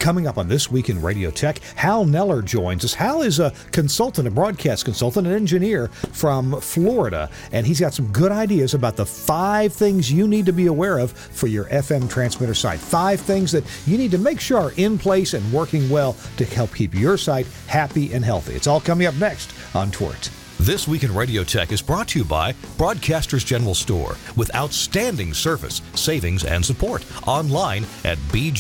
Coming up on This Week in Radio Tech, Hal Neller joins us. Hal is a consultant, a broadcast consultant, an engineer from Florida, and he's got some good ideas about the 5 things you need to be aware of for your FM transmitter site. 5 things that you need to make sure are in place and working well to help keep your site happy and healthy. It's all coming up next on Twort. This Week in Radio Tech is brought to you by Broadcasters General Store with outstanding service, savings, and support. Online at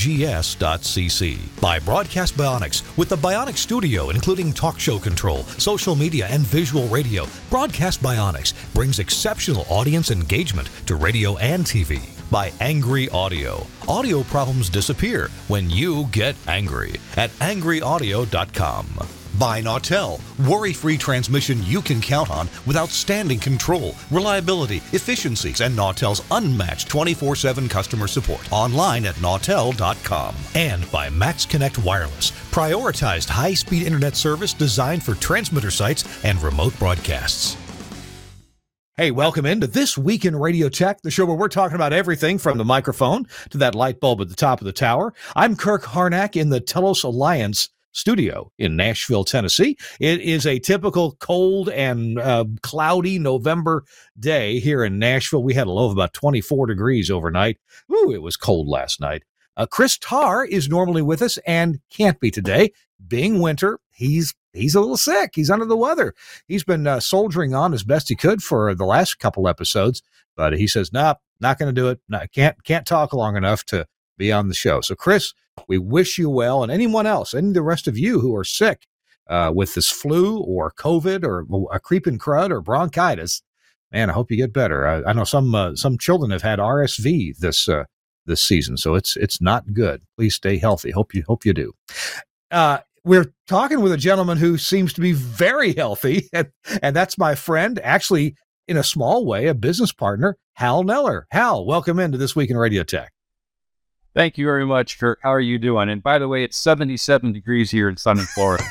bgs.cc. By Broadcast Bionics with the Bionic Studio, including talk show control, social media, and visual radio. Broadcast Bionics brings exceptional audience engagement to radio and TV. By Angry Audio. Audio problems disappear when you get angry at angryaudio.com. By Nautel, worry-free transmission you can count on with outstanding control, reliability, efficiencies, and Nautel's unmatched 24/7 customer support. Online at nautel.com. And by Max Connect Wireless, prioritized high-speed internet service designed for transmitter sites and remote broadcasts. Hey, welcome into This Week in Radio Tech, the show where we're talking about everything from the microphone to that light bulb at the top of the tower. I'm Kirk Harnack in the Telos Alliance studio in Nashville, Tennessee. It is a typical cold and cloudy November day here in Nashville. We had a low of about 24 degrees overnight. Ooh, it was cold last night. Chris Tarr is normally with us and can't be today. Being winter, he's a little sick. He's under the weather. He's been soldiering on as best he could for the last couple episodes, but he says, nah, not going to do it. No, can't talk long enough to be on the show. So, Chris, we wish you well, and anyone else, and the rest of you who are sick with this flu or COVID or a creeping crud or bronchitis, man, I hope you get better. I know some children have had RSV this season, so it's not good. Please stay healthy. Hope you do. We're talking with a gentleman who seems to be very healthy, and that's my friend, actually, in a small way, a business partner, Hal Neller. Hal, welcome into This Week in Radio Tech. Thank you very much, Kirk. How are you doing? And by the way, it's 77 degrees here in sunny Florida.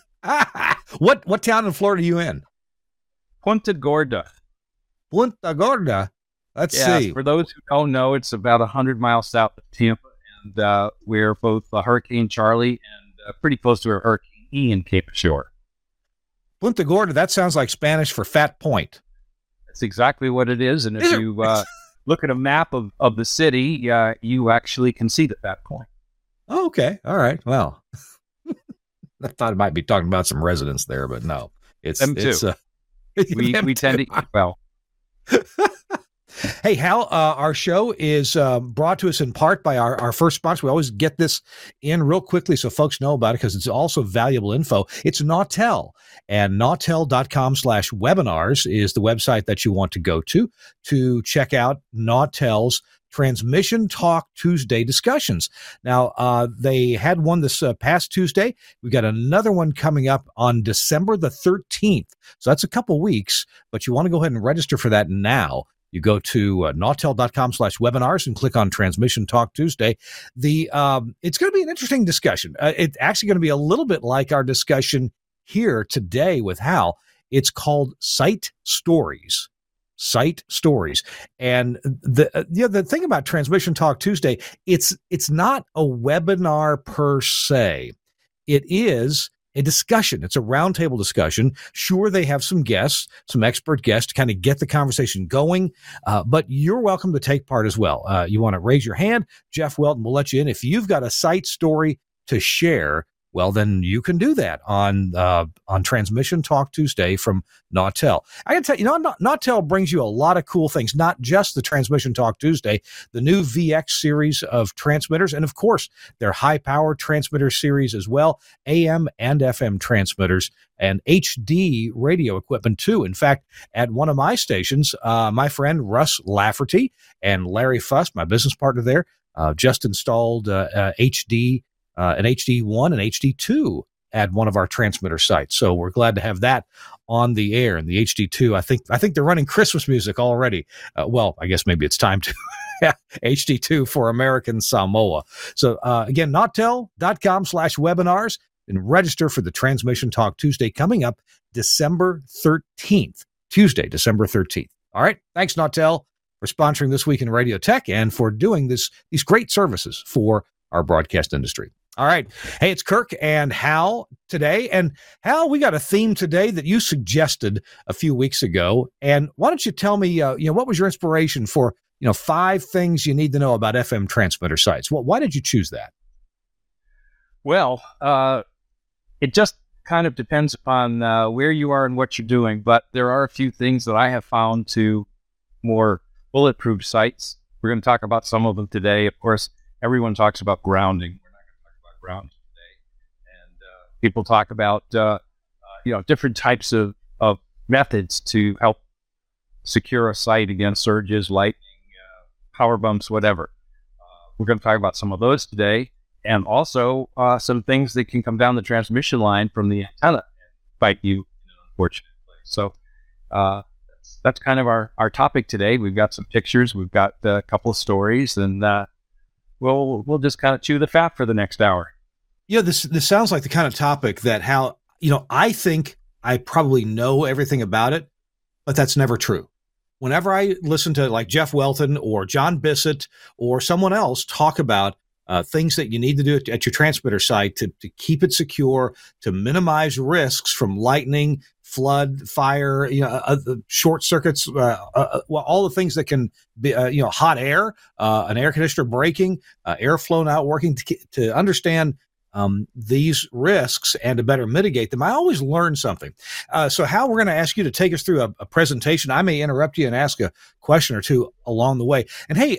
What town in Florida are you in? Punta Gorda. Punta Gorda? Let's see. For those who don't know, it's about 100 miles south of Tampa, and we're both Hurricane Charlie and pretty close to Hurricane Ian Cape Shore. Punta Gorda, that sounds like Spanish for Fat Point. That's exactly what it is, and if you look at a map of the city, you actually can see that point. Oh, okay. All right. Well, I thought I might be talking about some residents there, but no. It's them too. We tend to, well. Hey, Hal, our show is brought to us in part by our first sponsor. We always get this in real quickly so folks know about it because it's also valuable info. It's Nautel, and nautel.com/webinars is the website that you want to go to check out Nautel's Transmission Talk Tuesday discussions. Now, they had one this past Tuesday. We've got another one coming up on December the 13th. So that's a couple weeks, but you want to go ahead and register for that now. You go to nautel.com/webinars and click on Transmission Talk Tuesday. It's going to be an interesting discussion. It's actually going to be a little bit like our discussion here today with Hal. It's called Site Stories. Site Stories. And the thing about Transmission Talk Tuesday, it's not a webinar per se. It is a discussion. It's a roundtable discussion. Sure, they have some guests, some expert guests to kind of get the conversation going, but you're welcome to take part as well. You want to raise your hand, Jeff Welton will let you in. If you've got a site story to share, well, then you can do that on Transmission Talk Tuesday from Nautel. I can tell you, Nautel brings you a lot of cool things, not just the Transmission Talk Tuesday, the new VX series of transmitters, and of course, their high-power transmitter series as well, AM and FM transmitters, and HD radio equipment too. In fact, at one of my stations, my friend Russ Lafferty and Larry Fuss, my business partner there, just installed HD an HD1 and HD2 at one of our transmitter sites. So we're glad to have that on the air. And the HD2, I think they're running Christmas music already. Well, I guess maybe it's time to HD2 for American Samoa. So again, nautel.com/webinars and register for the Transmission Talk Tuesday coming up December 13th, Tuesday, December 13th. All right. Thanks, Nautel, for sponsoring This Week in Radio Tech and for doing these great services for our broadcast industry. All right. Hey, it's Kirk and Hal today. And Hal, we got a theme today that you suggested a few weeks ago. And why don't you tell me, what was your inspiration for, 5 things you need to know about FM transmitter sites? Well, why did you choose that? Well, it just kind of depends upon where you are and what you're doing. But there are a few things that I have found to more bulletproof sites. We're going to talk about some of them today. Of course, everyone talks about grounding. Ground today, and people talk about different types of methods to help secure a site against surges, lightning, power bumps, whatever. We're going to talk about some of those today, and also some things that can come down the transmission line from the antenna and bite you in an unfortunate place. So that's kind of our topic today. We've got some pictures, we've got a couple of stories, and we'll just kind of chew the fat for the next hour. Yeah, this sounds like the kind of topic that I think I probably know everything about it, but that's never true. Whenever I listen to like Jeff Welton or John Bissett or someone else talk about things that you need to do at your transmitter site to keep it secure, to minimize risks from lightning, flood, fire, short circuits, all the things that can be, hot air, an air conditioner breaking, airflow not working, to understand these risks and to better mitigate them. I always learn something. So Hal, we're going to ask you to take us through a presentation. I may interrupt you and ask a question or two along the way. And hey,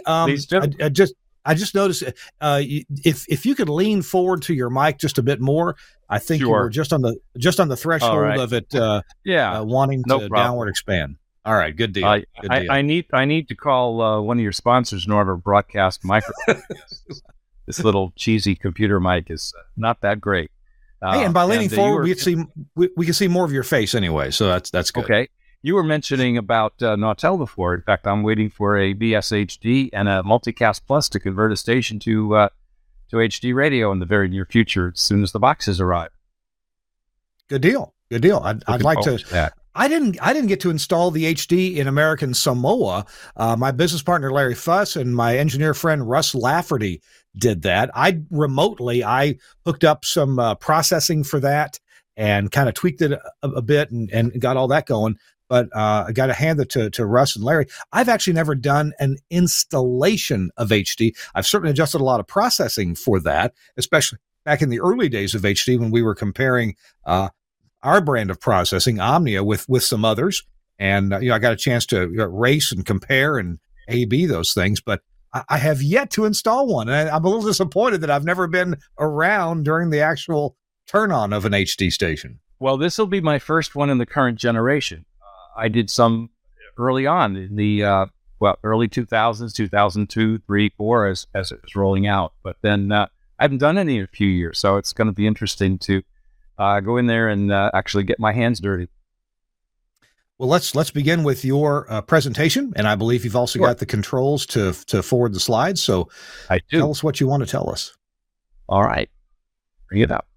I just noticed if you could lean forward to your mic just a bit more, I think you were just on the threshold of it. Wanting to downward expand. All right, good deal. Good deal. I need to call one of your sponsors in order to broadcast microphone. This little cheesy computer mic is not that great. Hey, and by leaning forward, we can see more of your face anyway, so that's good. Okay. You were mentioning about Nautel before. In fact, I'm waiting for a BSHD and a Multicast Plus to convert a station to HD radio in the very near future, as soon as the boxes arrive. Good deal. I'd like to. I didn't get to install the HD in American Samoa. My business partner Larry Fuss and my engineer friend Russ Lafferty did that. I hooked up some processing for that and kind of tweaked it a bit and got all that going. But I got to hand it to Russ and Larry. I've actually never done an installation of HD. I've certainly adjusted a lot of processing for that, especially back in the early days of HD when we were comparing our brand of processing, Omnia, with some others. And I got a chance to race and compare and A/B those things. But I have yet to install one. And I'm a little disappointed that I've never been around during the actual turn-on of an HD station. Well, this will be my first one in the current generation. I did some early on in the early 2000s, 2002, 3, 4 as it was rolling out. But then I haven't done any in a few years, so it's going to be interesting to go in there and actually get my hands dirty. Well, let's begin with your presentation, and I believe you've also got the controls to forward the slides. So I do. Tell us what you want to tell us. All right, bring it up.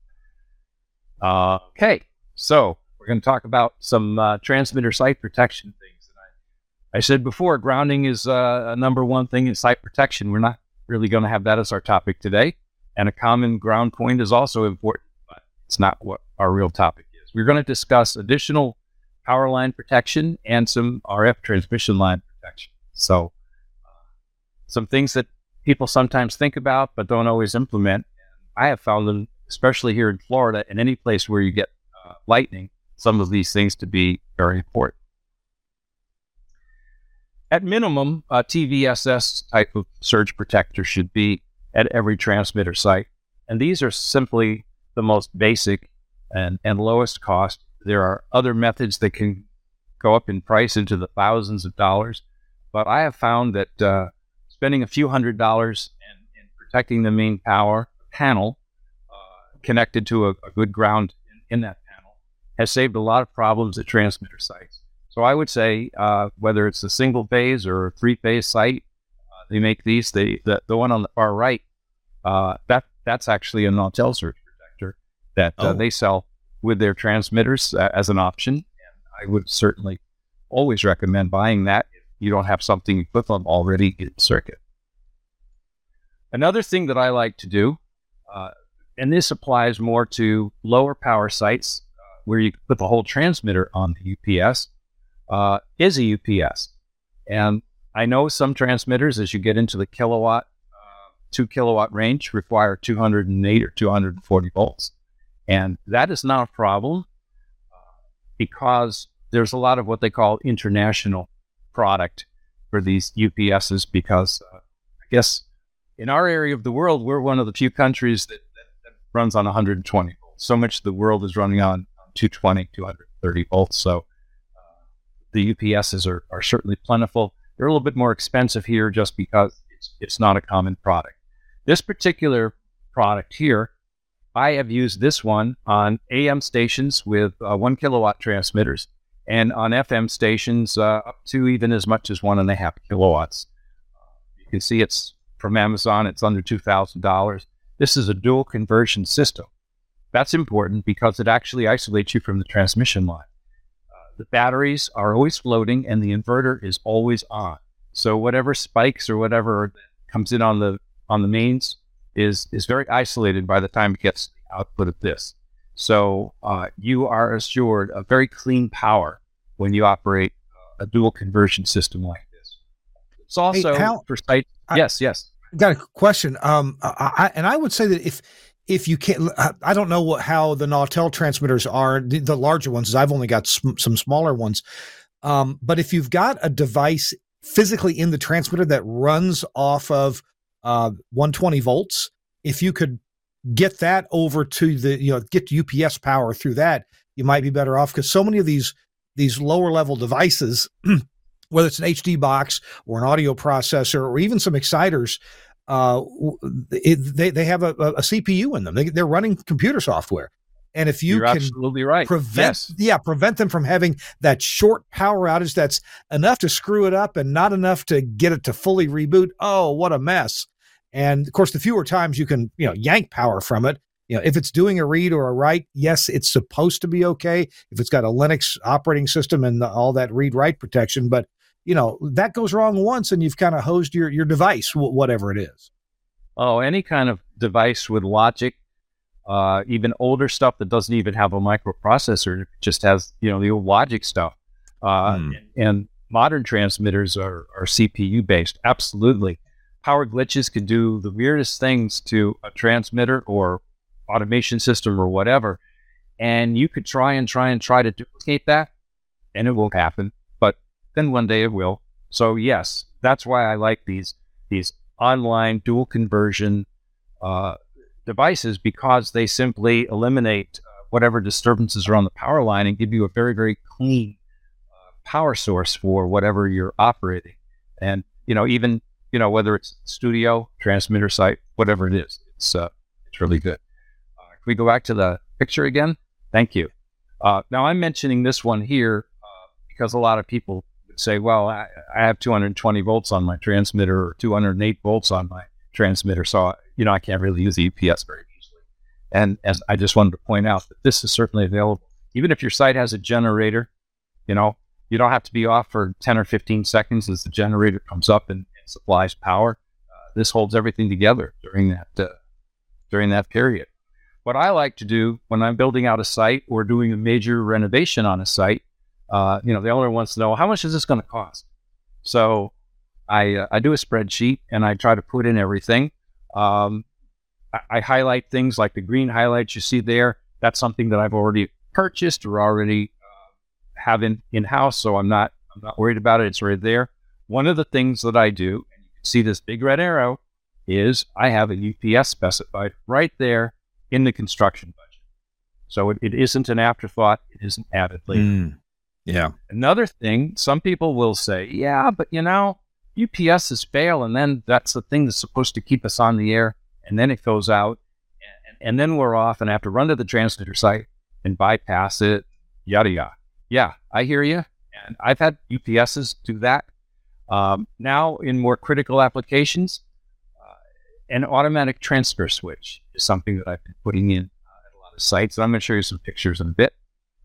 Okay, so we're going to talk about some transmitter site protection things. And I said before, grounding is a number one thing in site protection. We're not really going to have that as our topic today. And a common ground point is also important, but it's not what our real topic is. We're going to discuss additional power line protection and some RF transmission line protection. So some things that people sometimes think about but don't always implement. And I have found them, especially here in Florida, and any place where you get lightning, some of these things to be very important. At minimum, a TVSS type of surge protector should be at every transmitter site. And these are simply the most basic and lowest cost. There are other methods that can go up in price into the thousands of dollars. But I have found that spending a few $100s and protecting the main power panel connected to a good ground in that panel has saved a lot of problems at transmitter sites. So I would say whether it's a single phase or a 3-phase site, they make these. The one on the far right, that's actually a Nautel surge protector that they sell with their transmitters as an option. And I would certainly always recommend buying that if you don't have something equivalent already in circuit. Another thing that I like to do, And this applies more to lower power sites where you put the whole transmitter on the UPS, is a UPS. And I know some transmitters, as you get into the 2 kilowatt range, require 208 or 240 volts. And that is not a problem because there's a lot of what they call international product for these UPSs because I guess in our area of the world, we're one of the few countries that runs on 120 volts. So much of the world is running on 220, 230 volts. So the UPSs are certainly plentiful. They're a little bit more expensive here just because it's not a common product. This particular product here, I have used this one on AM stations with 1 kilowatt transmitters and on FM stations up to even as much as 1.5 kilowatts. You can see it's from Amazon. It's under $2,000. This is a dual conversion system. That's important because it actually isolates you from the transmission line. The batteries are always floating and the inverter is always on. So whatever spikes or whatever comes in on the mains is very isolated by the time it gets to the output of this. So you are assured a very clean power when you operate a dual conversion system like this. It's also for site. Yes. Got a question. I would say that if you can't, I don't know how the Nautel transmitters are, the larger ones. I've only got some smaller ones. But if you've got a device physically in the transmitter that runs off of 120 volts, if you could get that over to get UPS power through that, you might be better off because so many of these lower level devices, whether it's an HD box or an audio processor or even some exciters, they have a CPU in them. They're running computer software. And if you can absolutely right. prevent them from having that short power outage that's enough to screw it up and not enough to get it to fully reboot. Oh, what a mess. And of course, the fewer times you can, yank power from it, if it's doing a read or a write, yes, it's supposed to be okay. If it's got a Linux operating system and all that read-write protection, but that goes wrong once and you've kind of hosed your device, whatever it is. Oh, any kind of device with logic, even older stuff that doesn't even have a microprocessor, just has, the old logic stuff. And modern transmitters are CPU based. Absolutely. Power glitches can do the weirdest things to a transmitter or automation system or whatever. And you could try to duplicate that and it won't happen. But then one day it will. So yes, that's why I like these online dual conversion devices, because they simply eliminate whatever disturbances are on the power line and give you a very, very clean power source for whatever you're operating. And, even, whether it's studio, transmitter site, whatever it is, it's really good. Can we go back to the picture again? Thank you. Now I'm mentioning this one here because a lot of people would say, well, I have 220 volts on my transmitter or 208 volts on my transmitter. So, I can't really use the UPS very easily. And as I just wanted to point out that this is certainly available. Even if your site has a generator, you don't have to be off for 10 or 15 seconds as the generator comes up and supplies power. This holds everything together during that period. What I like to do when I'm building out a site or doing a major renovation on a site, the owner wants to know, how much is this going to cost? So I do a spreadsheet and I try to put in everything. I highlight things like the green highlights you see there. That's something that I've already purchased or already have in-house, so I'm not worried about it. It's right there. One of the things that I do, and you can see this big red arrow, is I have a UPS specified right there in the construction budget. So it isn't an afterthought. It isn't added later. Yeah. Another thing, some people will say, yeah, but UPSs fail, and then that's the thing that's supposed to keep us on the air, and then it goes out, and then we're off and have to run to the transmitter site and bypass it, yada, yada. Yeah, I hear you, and I've had UPSs do that. Now, in more critical applications, an automatic transfer switch is something that I've been putting in at a lot of sites, and I'm going to show you some pictures in a bit.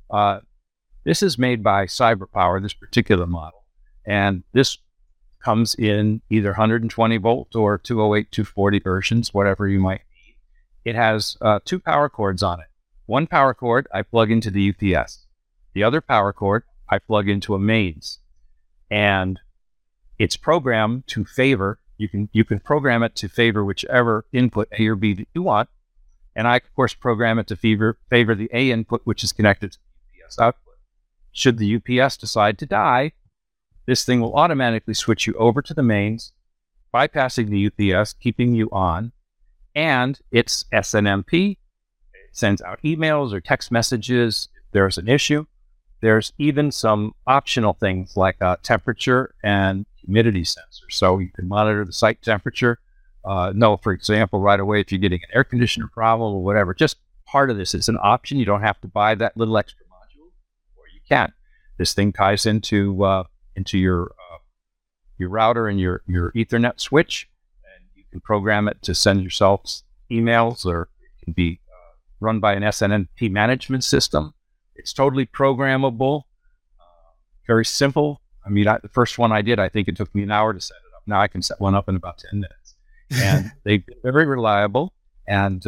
This is made by CyberPower, this particular model, and this comes in either 120 volt or 208, 240 versions, whatever you might need. it has 2 power cords on it. One power cord I plug into the UPS. The other power cord I plug into a mains. And it's programmed to favor, you can program it to favor whichever input, A or B, that you want. And I, of course, program it to favor the A input, which is connected to the UPS output. Should the UPS decide to die, this thing will automatically switch you over to the mains, bypassing the UPS, keeping you on. And it's SNMP. It sends out emails or text messages if there's an issue. There's even some optional things like a temperature and humidity sensor. So you can monitor the site temperature. Know, for example, right away if you're getting an air conditioner problem or whatever. Just part of this. It's an option. You don't have to buy that little extra module, or you can. This thing ties into your router and your Ethernet switch, and you can program it to send yourself emails, or it can be run by an SNMP management system. It's totally programmable, very simple. I mean, the first one I did, I think it took me an hour to set it up. Now I can set one up in about 10 minutes. And they're very reliable, and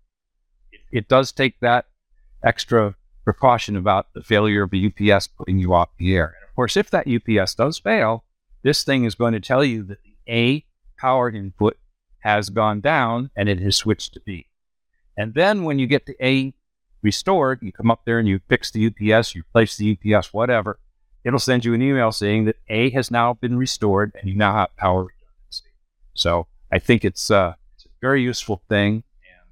it does take that extra precaution about the failure of the UPS putting you off the air. And of course, if that UPS does fail, this thing is going to tell you that the A power input has gone down and it has switched to B. And then when you get the A restored, you come up there and you fix the UPS, you replace the UPS, whatever, it'll send you an email saying that A has now been restored and you now have power redundancy. So I think it's a very useful thing,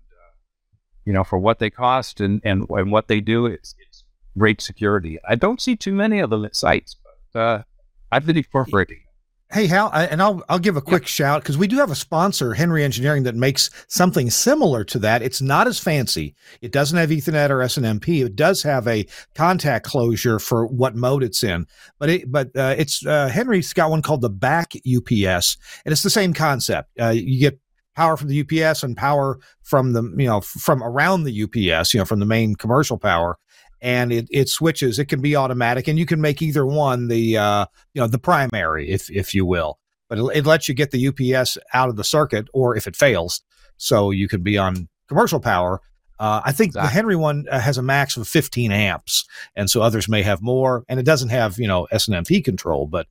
and for what they cost and what they do, it's great security. I don't see too many of them at sites, but I've been incorporating. Hey, Hal, I'll give a quick shout, because we do have a sponsor, Henry Engineering, that makes something similar to that. It's not as fancy. It doesn't have Ethernet or SNMP. It does have a contact closure for what mode it's in. But it's Henry's got one called the Back UPS, and it's the same concept. You get power from the UPS and power from from around the UPS, from the main commercial power. And it switches. It can be automatic, and you can make either one the primary, if you will. But it lets you get the UPS out of the circuit, or if it fails, so you can be on commercial power. I think the Henry one has a max of 15 amps, and so others may have more. And it doesn't have SNMP control, but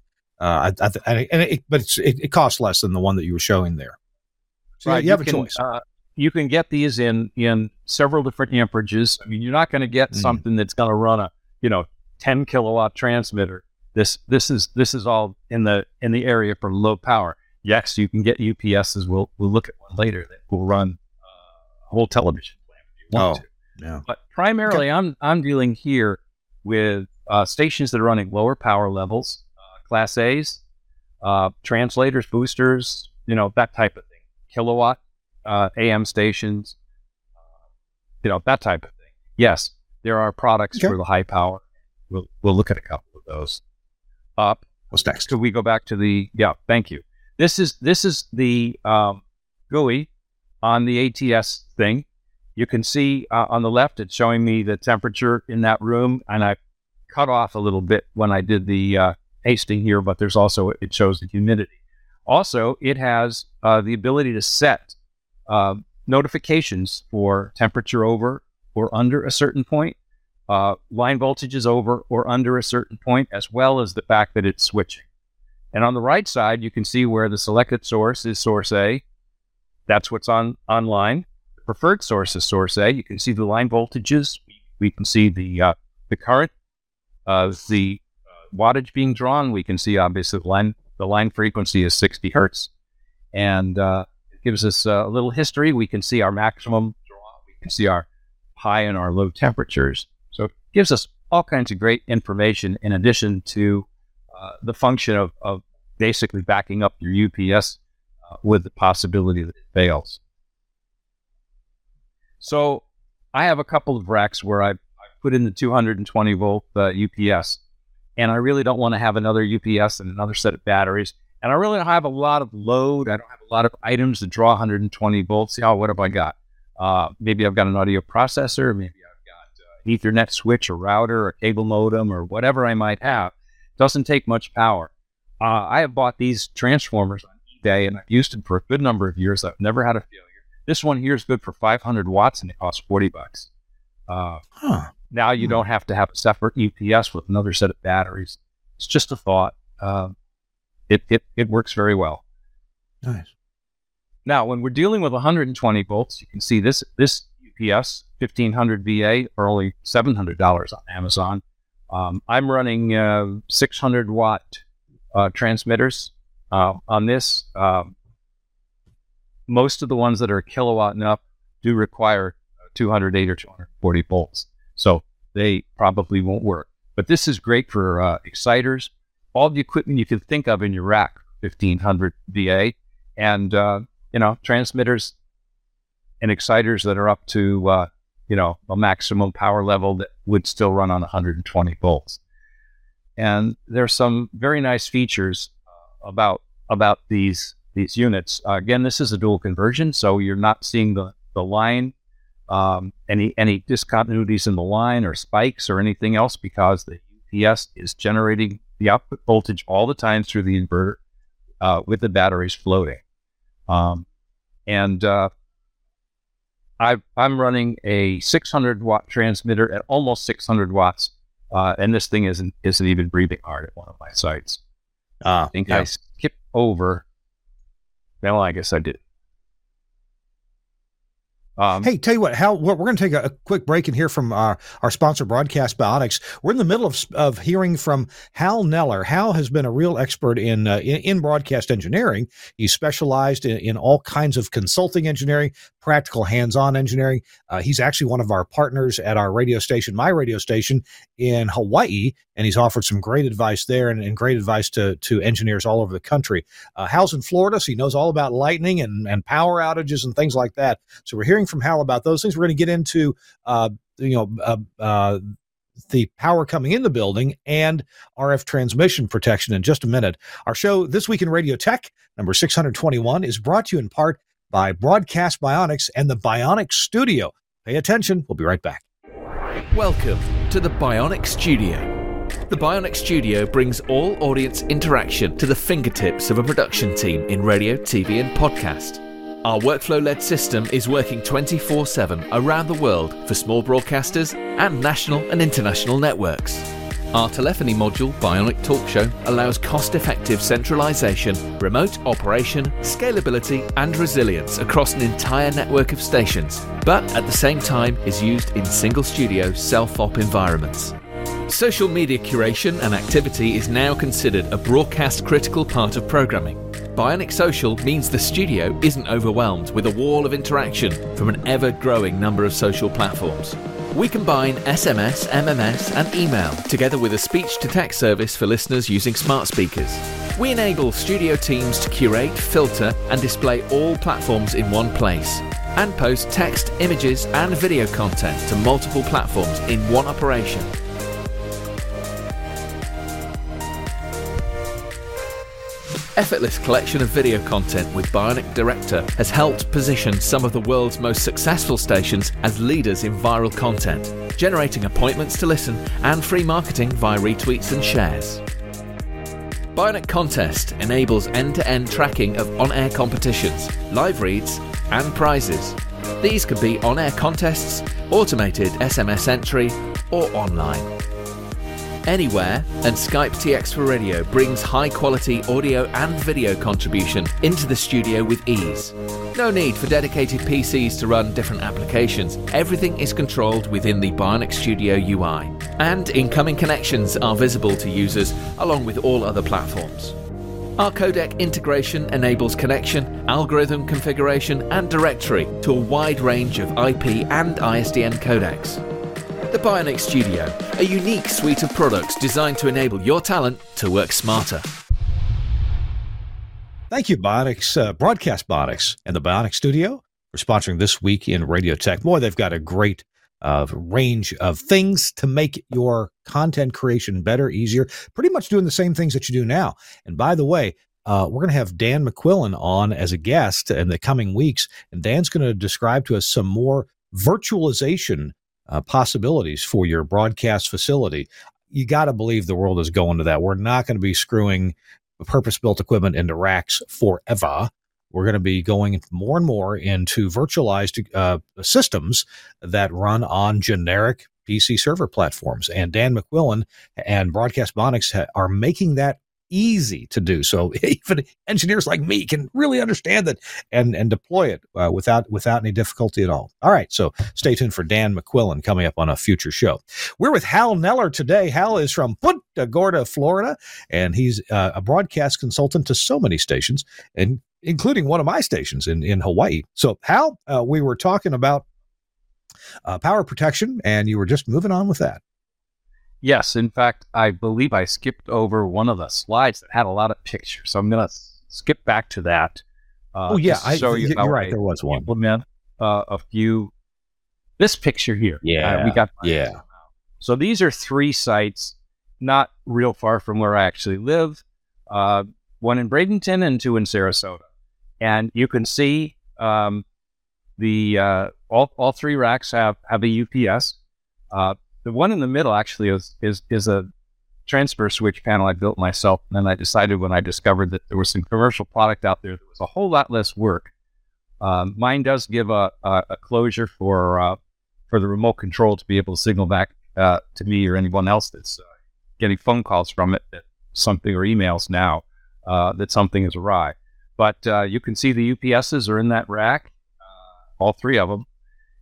it costs less than the one that you were showing there. So right, you have a choice. You can get these in several different amperages. I mean, you're not going to get something that's going to run a 10 kilowatt transmitter. This is all in the area for low power. Yes, you can get UPSs. We'll look at one later that will run a whole television plant if you want to. Yeah. But primarily, I'm dealing here with stations that are running lower power levels, Class A's, translators, boosters, that type of thing, kilowatt. AM stations, that type of thing. Yes, there are products for the high power. We'll look at a couple of those. What's next? So we go back to thank you. This is the GUI on the ATS thing. You can see on the left, it's showing me the temperature in that room, and I cut off a little bit when I did the pasting here, but there's also, it shows the humidity. Also, it has the ability to set notifications for temperature over or under a certain point, line voltages over or under a certain point, as well as the fact that it's switching. And on the right side, you can see where the selected source is source A. That's what's online. The preferred source is source A. You can see the line voltages. We can see the current, the wattage being drawn. We can see obviously the line frequency is 60 hertz, and gives us a little history. We can see our maximum draw. We can see our high and our low temperatures. So it gives us all kinds of great information, in addition to the function of basically backing up your UPS with the possibility that it fails. So I have a couple of racks where I put in the 220 volt UPS, and I really don't want to have another UPS and another set of batteries. And I really don't have a lot of load. I don't have a lot of items that draw 120 volts. What have I got? Maybe I've got an audio processor. Maybe I've got an Ethernet switch, a router, a cable modem, or whatever I might have. Doesn't take much power. I have bought these transformers on eBay, and I've used them for a good number of years. I've never had a failure. This one here is good for 500 watts, and it costs $40. Now you don't have to have a separate UPS with another set of batteries. It's just a thought. It works very well. Nice. Now, when we're dealing with 120 volts, you can see this UPS 1500 VA for only $700 on Amazon. I'm running 600 watt transmitters on this. Most of the ones that are a kilowatt and up do require 208 or 240 volts, so they probably won't work. But this is great for exciters, all the equipment you can think of in your rack, 1500 VA, and transmitters and exciters that are up to a maximum power level that would still run on 120 volts. And there's some very nice features about these units. Again, this is a dual conversion, so you're not seeing the line, any discontinuities in the line or spikes or anything else, because the UPS is generating the output voltage all the time through the inverter with the batteries floating. I'm running a 600 watt transmitter at almost 600 watts, and this thing isn't even breathing hard at one of my sites. I think I skipped over. Well, I guess I did. Hey, tell you what, Hal, we're going to take a quick break and hear from our sponsor, Broadcast Bionics. We're in the middle of hearing from Hal Neller. Hal has been a real expert in broadcast engineering. He's specialized in all kinds of consulting engineering, practical hands-on engineering. He's actually one of our partners at our radio station, my radio station in Hawaii, and he's offered some great advice there and great advice to engineers all over the country. Hal's in Florida, so he knows all about lightning and power outages and things like that. So we're hearing from Hal about those things. We're going to get into the power coming in the building and RF transmission protection in just a minute. Our show, This Week in Radio Tech, number 621, is brought to you in part by Broadcast Bionics and the Bionics Studio. Pay attention. We'll be right back. Welcome to the Bionics Studio. The Bionics Studio brings all audience interaction to the fingertips of a production team in radio, TV, and podcast. Our workflow-led system is working 24/7 around the world for small broadcasters and national and international networks. Our telephony module, Bionic Talk Show, allows cost-effective centralization, remote operation, scalability, and resilience across an entire network of stations, but at the same time is used in single-studio self-op environments. Social media curation and activity is now considered a broadcast-critical part of programming. Bionic Social means the studio isn't overwhelmed with a wall of interaction from an ever-growing number of social platforms. We combine SMS, MMS, and email together with a speech-to-text service for listeners using smart speakers. We enable studio teams to curate, filter, and display all platforms in one place, and post text, images, and video content to multiple platforms in one operation. Effortless collection of video content with Bionic Director has helped position some of the world's most successful stations as leaders in viral content, generating appointments to listen and free marketing via retweets and shares. Bionic Contest enables end-to-end tracking of on-air competitions, live reads, and prizes. These can be on-air contests, automated SMS entry, or online. Anywhere, and Skype TX for Radio brings high-quality audio and video contribution into the studio with ease. No need for dedicated PCs to run different applications. Everything is controlled within the Bionic Studio UI. And incoming connections are visible to users along with all other platforms. Our codec integration enables connection, algorithm configuration, and directory to a wide range of IP and ISDN codecs. The Bionic Studio, a unique suite of products designed to enable your talent to work smarter. Thank you, Bionics, Broadcast Bionics and the Bionic Studio for sponsoring This Week in Radio Tech. Boy, they've got a great range of things to make your content creation better, easier, pretty much doing the same things that you do now. And by the way, we're going to have Dan McQuillan on as a guest in the coming weeks, and Dan's going to describe to us some more virtualization possibilities for your broadcast facility. You got to believe the world is going to that. We're not going to be screwing purpose-built equipment into racks forever. we're going to be going more and more into virtualized systems that run on generic PC server platforms. And Dan McQuillan and Broadcast Bionics are making that easy to do. So even engineers like me can really understand it and deploy it without any difficulty at all. All right. So stay tuned for Dan McQuillan coming up on a future show. We're with Hal Neller today. Hal is from Punta Gorda, Florida, and he's a broadcast consultant to so many stations, and including one of my stations in Hawaii. So Hal, we were talking about power protection, and you were just moving on with that. Yes. In fact, I believe I skipped over one of the slides that had a lot of pictures. So I'm going to skip back to that. You're right. There was one. Implement a few. This picture here. Yeah. We got. Yeah. So these are 3 sites, not real far from where I actually live. One in Bradenton and 2 in Sarasota. And you can see all 3 racks have a UPS. The one in the middle actually is a transfer switch panel I built myself. And then I decided when I discovered that there was some commercial product out there that was a whole lot less work. Mine does give a closure for the remote control to be able to signal back to me or anyone else that's getting phone calls from it that something, or emails now that something is awry. But you can see the UPSs are in that rack, all 3 of them.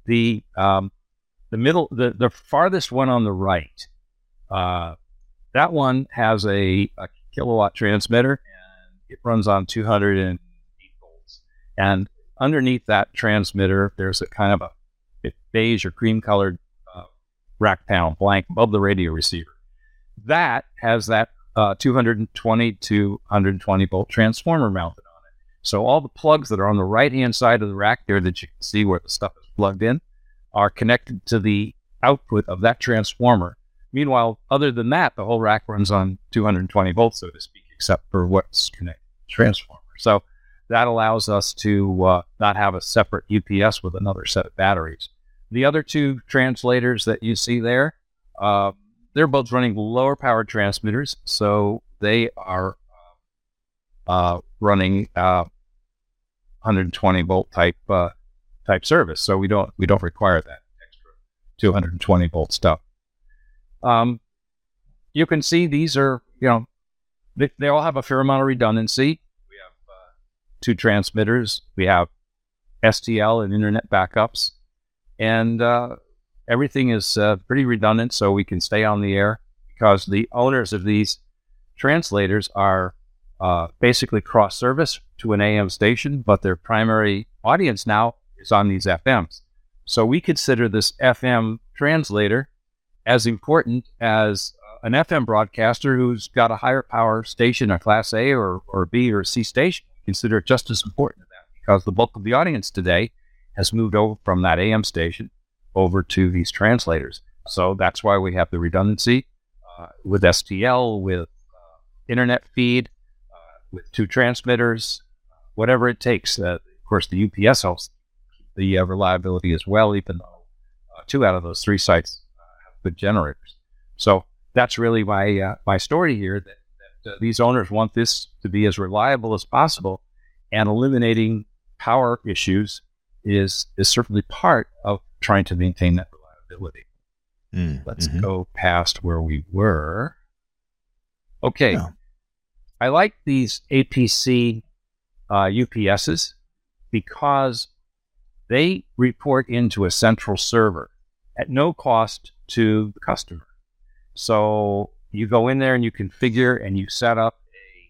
The farthest one on the right, that one has a kilowatt transmitter, and it runs on 208 volts. And underneath that transmitter, there's a kind of a beige or cream-colored rack panel blank above the radio receiver. That has that 220 to 120 volt transformer mounted on it. So all the plugs that are on the right-hand side of the rack there that you can see where the stuff is plugged in are connected to the output of that transformer. Meanwhile, other than that, the whole rack runs on 220 volts, so to speak, except for what's connected to the transformer. So that allows us to not have a separate UPS with another set of batteries. The other 2 translators that you see there, they're both running lower power transmitters, so they are running 120 volt type service. So we don't require that extra 220 volt stuff. You can see these are, they all have a fair amount of redundancy. We have 2 transmitters. We have STL and internet backups, and everything is pretty redundant, so we can stay on the air because the owners of these translators are basically cross-service to an AM station, but their primary audience now is on these FMs. So we consider this FM translator as important as an FM broadcaster who's got a higher power station, a Class A or B or C station. Consider it just as important as that because the bulk of the audience today has moved over from that AM station over to these translators. So that's why we have the redundancy with STL, with internet feed, with 2 transmitters, whatever it takes. Of course, the UPS helps the reliability as well, even though 2 out of those 3 sites have good generators. So that's really my story here, that these owners want this to be as reliable as possible, and eliminating power issues is certainly part of trying to maintain that reliability. Let's go past where we were. Okay. Yeah. I like these APC UPSs because they report into a central server at no cost to the customer. So you go in there and you configure and you set up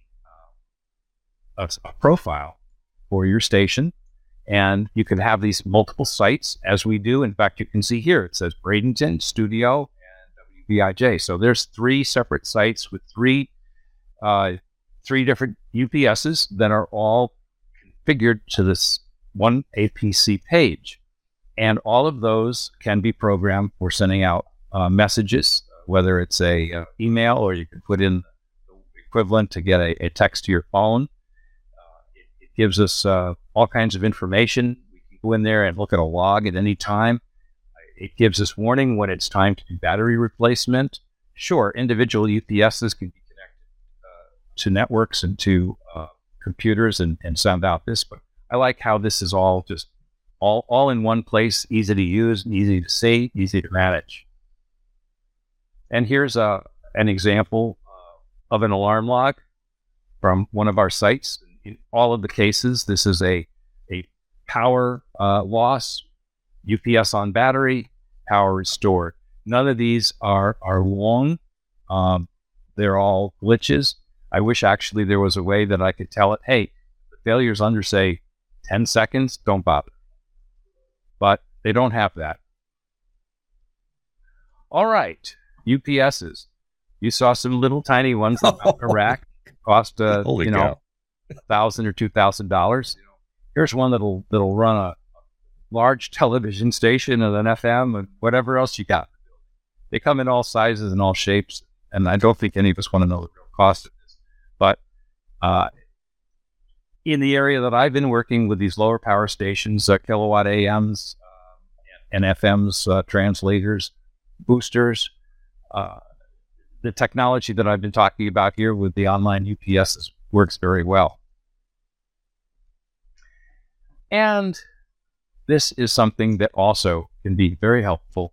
a profile for your station, and you can have these multiple sites as we do. In fact, you can see here, it says Bradenton, Studio, and WBIJ. So there's 3 separate sites with 3 different UPSs that are all configured to this one APC page. And all of those can be programmed for sending out messages, whether it's a email or you can put in the equivalent to get a text to your phone. It gives us all kinds of information. We can go in there and look at a log at any time. It gives us warning when it's time to do battery replacement. Sure, individual UPSs can be connected to networks and to computers and send out this, but I like how this is all just all in one place, easy to use, easy to see, easy to manage. And here's an example of an alarm log from one of our sites. In all of the cases, this is a power loss, UPS on battery, power restored. None of these are long. They're all glitches. I wish actually there was a way that I could tell it, hey, the failure's under, say, 10 seconds, don't bother. But they don't have that. All right, UPSs. You saw some little tiny ones out in Iraq. Cost $1,000 or $2,000. Here's one that'll run a large television station and an FM and whatever else you got. They come in all sizes and all shapes, and I don't think any of us want to know the real cost of this. But in the area that I've been working with these lower power stations, kilowatt AMs and FMs, translators, boosters, the technology that I've been talking about here with the online UPSs works very well. And this is something that also can be very helpful.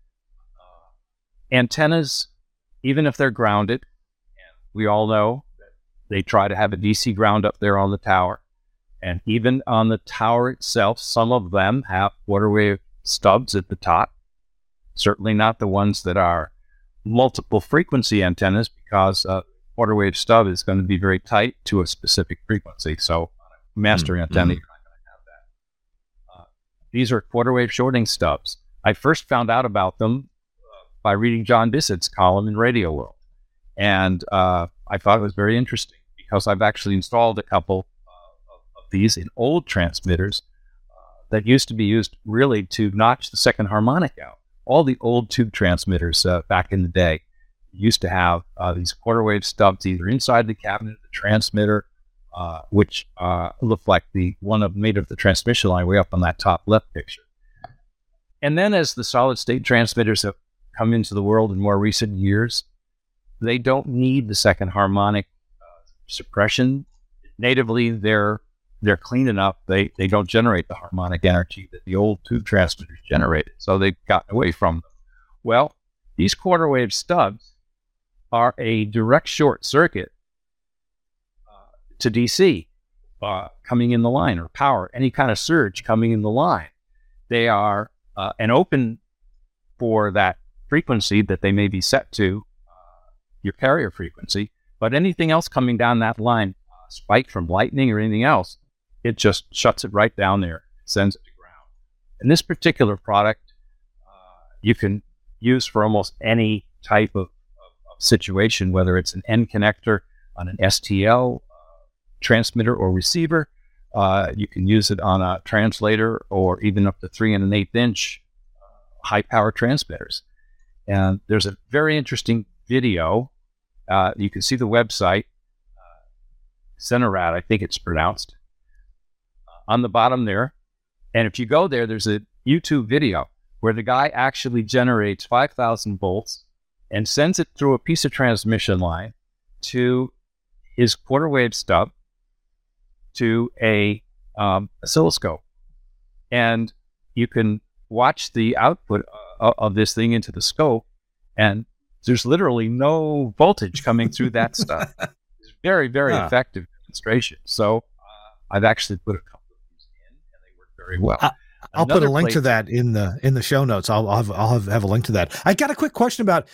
Antennas, even if they're grounded, we all know that they try to have a DC ground up there on the tower. And even on the tower itself, some of them have quarter wave stubs at the top. Certainly not the ones that are multiple frequency antennas, because quarter wave stub is going to be very tight to a specific frequency. So master antenna, you're not going to have that. These are quarter wave shorting stubs. I first found out about them by reading John Bissett's column in Radio World. And I thought it was very interesting because I've actually installed a couple of these in old transmitters that used to be used really to notch the second harmonic out. All the old tube transmitters back in the day used to have these quarter wave stubs either inside the cabinet of the transmitter, which looked like the one made of the transmission line way up on that top left picture. And then as the solid state transmitters have come into the world in more recent years, they don't need the second harmonic suppression. Natively, they're clean enough. They don't generate the harmonic energy that the old tube transmitters generated. So they've gotten away from them. Well, these quarter wave stubs are a direct short circuit to DC coming in the line, or power, any kind of surge coming in the line. They are an open for that frequency that they may be set to, your carrier frequency, but anything else coming down that line, spike from lightning or anything else, it just shuts it right down there, sends it to ground. And this particular product, you can use for almost any type of situation, whether it's an end connector on an STL transmitter or receiver. You can use it on a translator or even up to 3 1/8 inch high power transmitters. And there's a very interesting video. You can see the website, Cenerad, I think it's pronounced, on the bottom there. And if you go there, there's a YouTube video where the guy actually generates 5,000 volts and sends it through a piece of transmission line to his quarter wave stub to a oscilloscope. And you can watch the output of this thing into the scope, and there's literally no voltage coming through that stuff. It's very, very effective demonstration. So I've actually put a couple of these in, and they work very well. I'll put a link to that in the show notes. I'll have a link to that. I got a quick question about.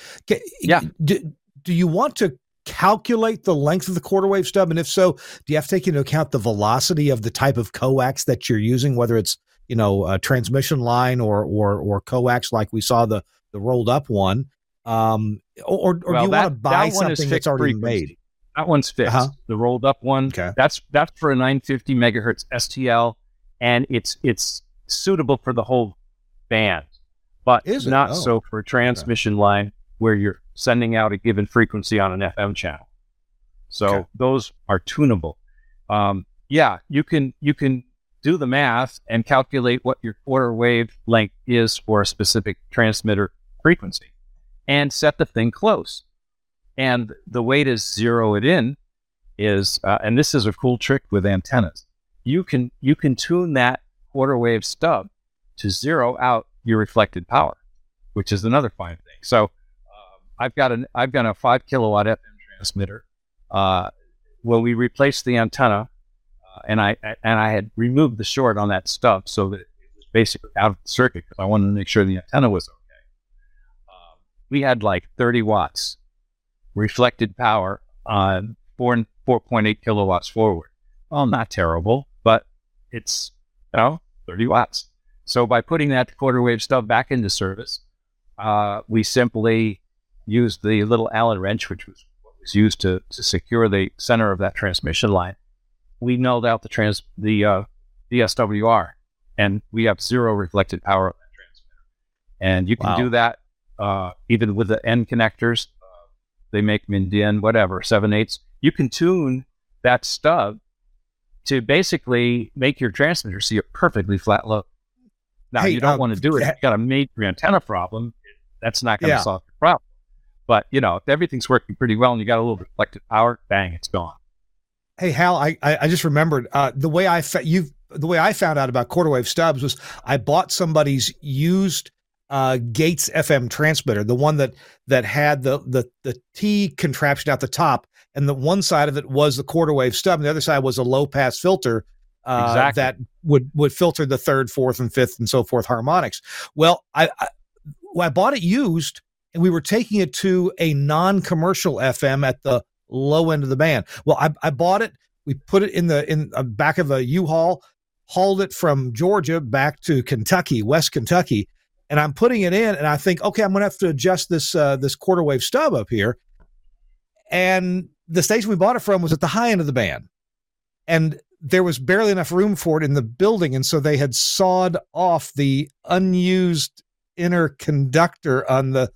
Do you want to calculate the length of the quarter wave stub, and if so, do you have to take into account the velocity of the type of coax that you're using, whether it's a transmission line or coax like we saw the rolled up one, or do you want to buy something that's already made? That one's fixed. The rolled up one. Okay. That's for a 950 megahertz STL, and it's suitable for the whole band, but not so for a transmission line where you're sending out a given frequency on an FM channel. So those are tunable. You can do the math and calculate what your quarter wave length is for a specific transmitter frequency and set the thing close. And the way to zero it in is, and this is a cool trick with antennas, you can tune that quarter wave stub to zero out your reflected power, which is another fine thing. So I've got a 5 kilowatt FM transmitter. When we replaced the antenna, and I had removed the short on that stub so that it was basically out of the circuit because I wanted to make sure the antenna was okay. We had like 30 watts reflected power on 4.8 kilowatts forward. Well, not terrible, but it's 30 watts. So by putting that quarter wave stub back into service, we simply used the little Allen wrench, which was what was used to secure the center of that transmission line. We nulled out the SWR, and we have zero reflected power on that transmitter. And you can do that even with the N connectors. They make them in DIN, whatever, 7/8. You can tune that stub to basically make your transmitter see a perfectly flat load. Now, you don't want to do it. If you've got a major antenna problem, that's not going to solve the problem. But, if everything's working pretty well and you got a little reflected power, bang, it's gone. Hey, Hal, I just remembered the way I found out about quarter wave stubs was I bought somebody's used Gates FM transmitter, the one that had the T contraption at the top, and the one side of it was the quarter wave stub, and the other side was a low pass filter that would filter the third, fourth, and fifth, and so forth harmonics. Well, I bought it used, and we were taking it to a non-commercial FM at the low end of the band. Well, I bought it. We put it in the back of a U-Haul, hauled it from Georgia back to Kentucky, West Kentucky. And I'm putting it in, and I think, okay, I'm going to have to adjust this quarter wave stub up here. And the station we bought it from was at the high end of the band, and there was barely enough room for it in the building, and so they had sawed off the unused inner conductor on the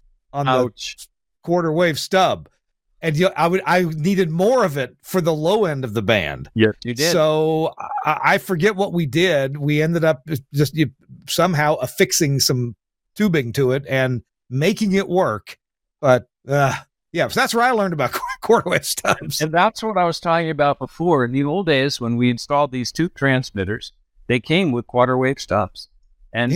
quarter wave stub, and I needed more of it for the low end of the band. Yes, you did. So I forget what we did. We ended up just somehow affixing some tubing to it and making it work. But so that's where I learned about quarter wave stubs. And that's what I was talking about before. In the old days, when we installed these tube transmitters, they came with quarter wave stubs. And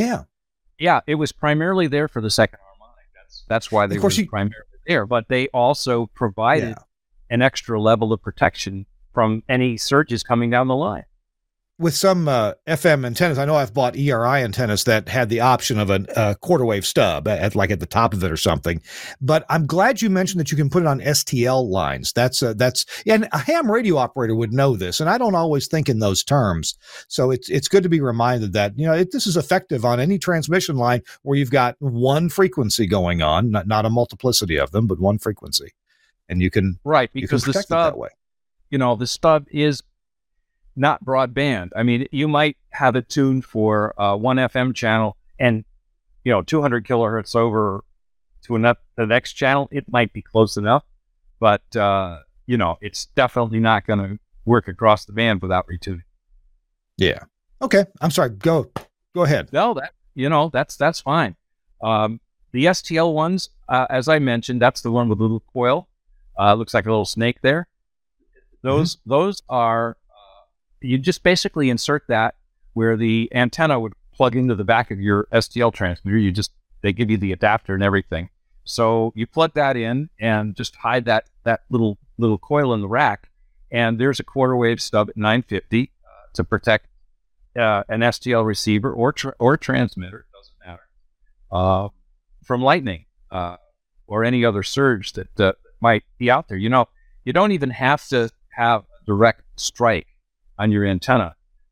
it was primarily there for the second harmonic. That's why they were primarily there. But they also provided an extra level of protection from any surges coming down the line. With some FM antennas, I know I've bought ERI antennas that had the option of a quarter wave stub at the top of it or something. But I'm glad you mentioned that you can put it on STL lines. And a ham radio operator would know this, and I don't always think in those terms. So it's good to be reminded that this is effective on any transmission line where you've got one frequency going on, not a multiplicity of them, but one frequency, and you can because the stub that way. The stub is not broadband. I mean, you might have it tuned for one FM channel and, 200 kilohertz over to the next channel. It might be close enough, but, it's definitely not going to work across the band without retuning. Yeah. Okay. I'm sorry. Go ahead. No, that's fine. The STL ones, as I mentioned, that's the one with a little coil. Looks like a little snake there. Those are, you just basically insert that where the antenna would plug into the back of your STL transmitter. They give you the adapter and everything. So you plug that in and just hide that little coil in the rack. And there's a quarter wave stub at 950 to protect an STL receiver or transmitter, it doesn't matter, from lightning or any other surge that might be out there. You don't even have to have a direct strike on your antenna.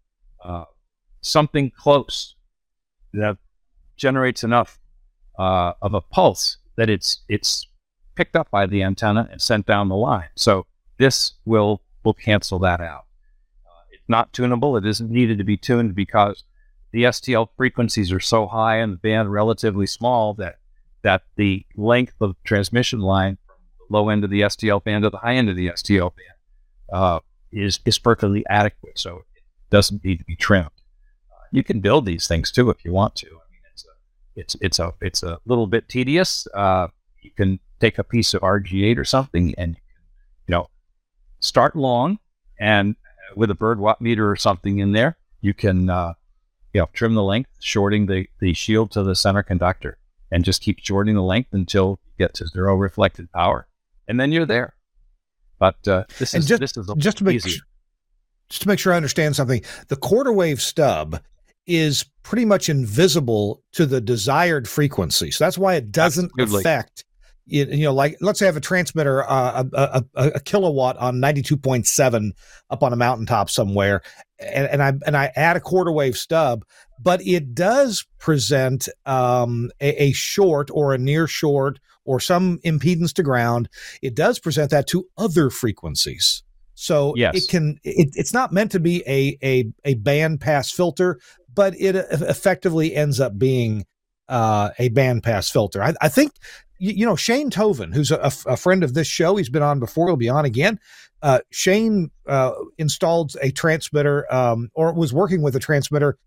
Something close that generates enough of a pulse that it's picked up by the antenna and sent down the line. So this will cancel that out. It's not tunable. It isn't needed to be tuned because the STL frequencies are so high and the band relatively small that the length of transmission line from the low end of the STL band to the high end of the STL band is perfectly adequate, so it doesn't need to be trimmed. You can build these things too if you want to. I mean, it's a little bit tedious. You can take a piece of RG8 or something and start long and with a bird watt meter or something in there, you can trim the length, shorting the shield to the center conductor, and just keep shorting the length until you get to zero reflected power, and then you're there. But this is just to make sure I understand something. The quarter wave stub is pretty much invisible to the desired frequency, so that's why it doesn't affect. Like let's say I have a transmitter, a kilowatt on 92.7 up on a mountaintop somewhere, and I add a quarter wave stub, but it does present a short or a near short or some impedance to ground. It does present that to other frequencies. So yes. It's not meant to be a band pass filter, but it effectively ends up being a band pass filter. I think, Shane Toven, who's a friend of this show, he's been on before, he'll be on again. Shane installed a transmitter, or was working with a transmitter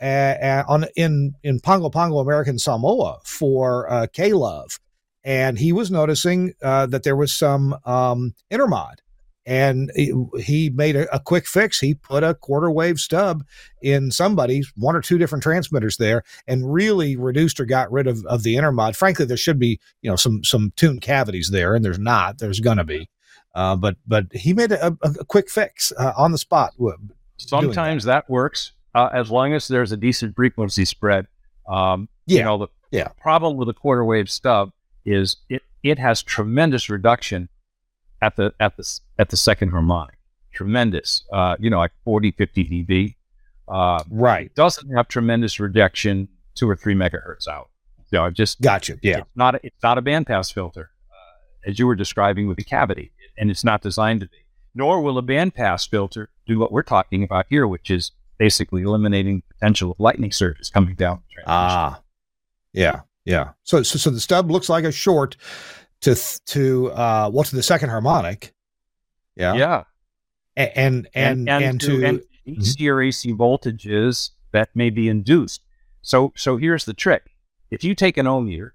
in Pongo Pongo, American Samoa for K-Love. And he was noticing that there was some intermod. And he made a quick fix. He put a quarter wave stub in somebody's one or two different transmitters there, and really reduced or got rid of the intermod. Frankly, there should be some tuned cavities there, and there's not. There's gonna be, but he made a quick fix on the spot. Sometimes that works as long as there's a decent frequency spread. The problem with a quarter wave stub is it has tremendous reduction at the second harmonic, tremendous, like 40, 50 dB. Right. It doesn't have tremendous reduction 2 or 3 megahertz out. Gotcha. Yeah. It's not a bandpass filter, as you were describing with the cavity, and it's not designed to be. Nor will a bandpass filter do what we're talking about here, which is basically eliminating the potential of lightning surges coming down the transmission. Yeah. So the stub looks like a short to the second harmonic. Yeah. And to DC or AC voltages that may be induced. So here's the trick. If you take an ohm meter